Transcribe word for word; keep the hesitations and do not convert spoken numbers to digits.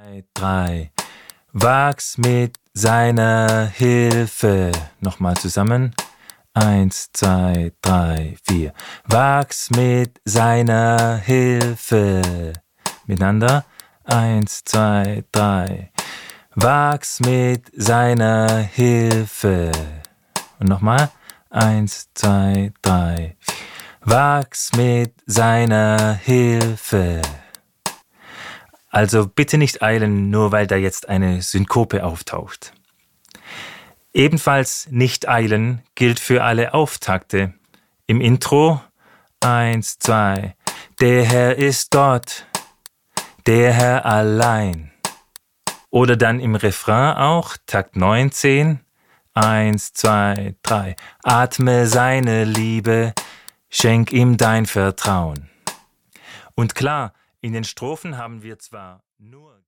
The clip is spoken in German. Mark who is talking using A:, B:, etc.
A: drei. Wachs mit seiner Hilfe. Nochmal zusammen. Eins, zwei, drei, vier. Wachs mit seiner Hilfe. Miteinander. Eins, zwei, drei. Wachs mit seiner Hilfe. Und nochmal. Eins, zwei, drei. Wachs mit seiner Hilfe. Also bitte nicht eilen, nur weil da jetzt eine Synkope auftaucht. Ebenfalls nicht eilen gilt für alle Auftakte. Im Intro eins, zwei. Der Herr ist Gott, der Herr allein. Oder dann im Refrain auch, Takt neunzehn. Eins, zwei, drei. Atme seine Liebe, schenk ihm dein Vertrauen. Und klar, in den Strophen haben wir zwar nur